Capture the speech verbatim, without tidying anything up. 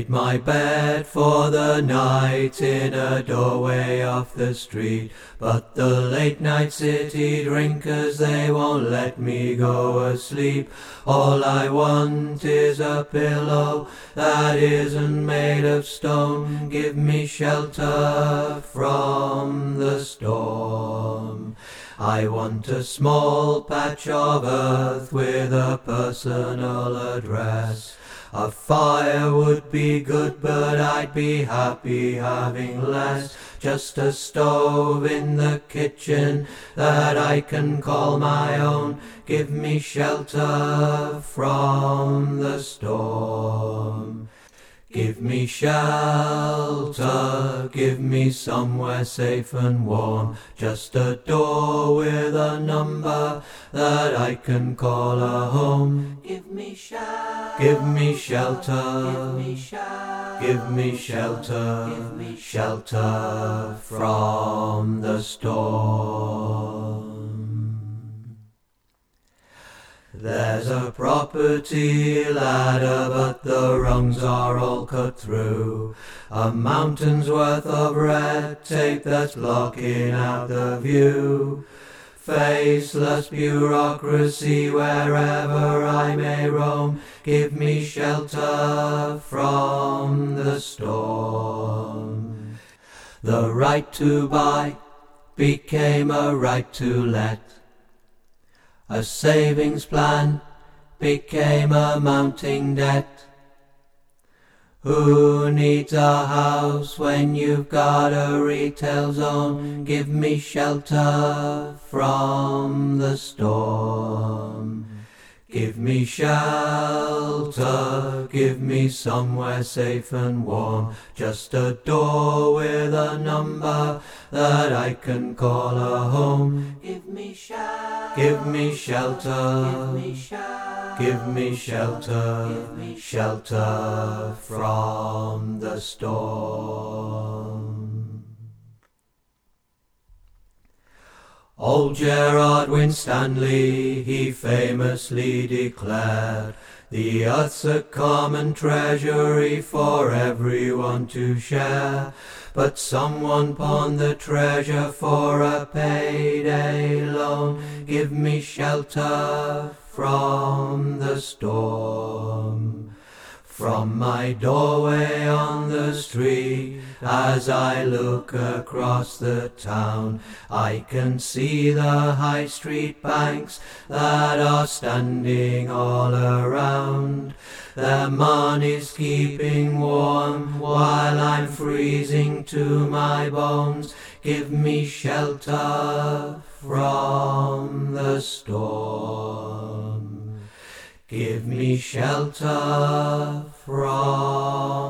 Made my bed for the night in a doorway off the street, but the late night city drinkers, they won't let me go asleep. All I want is a pillow that isn't made of stone. Give me shelter from the storm. I want a small patch of earth with a personal address. A fire would be good, but I'd be happy having less. Just a stove in the kitchen that I can call my own. Give me shelter from the storm. Give me shelter, give me somewhere safe and warm. Just a door with a number that I can call a home. Give me shelter, give me shelter, give me shelter, give me shelter, give me shelter from the storm. There's a property ladder, but the rungs are all cut through. A mountain's worth of red tape that's blocking out the view. Faceless bureaucracy, wherever I may roam. Give me shelter from the storm. The right to buy became a right to let. A savings plan became a mounting debt. Who needs a house when you've got a retail zone? Give me shelter from the storm. Give me shelter, give me somewhere safe and warm. Just a door with a number that I can call a home. Give me shelter, give me shelter, give me shelter, give me shelter, give me shelter from the storm. Old Gerard Winstanley, he famously declared, the earth's a common treasury for everyone to share. But someone pawned the treasure for a payday loan. Give me shelter from the storm. From my doorway on the street, as I look across the town, I can see the high street banks that are standing all around. Their money's keeping warm while I'm freezing to my bones. Give me shelter from the storm. Give me shelter from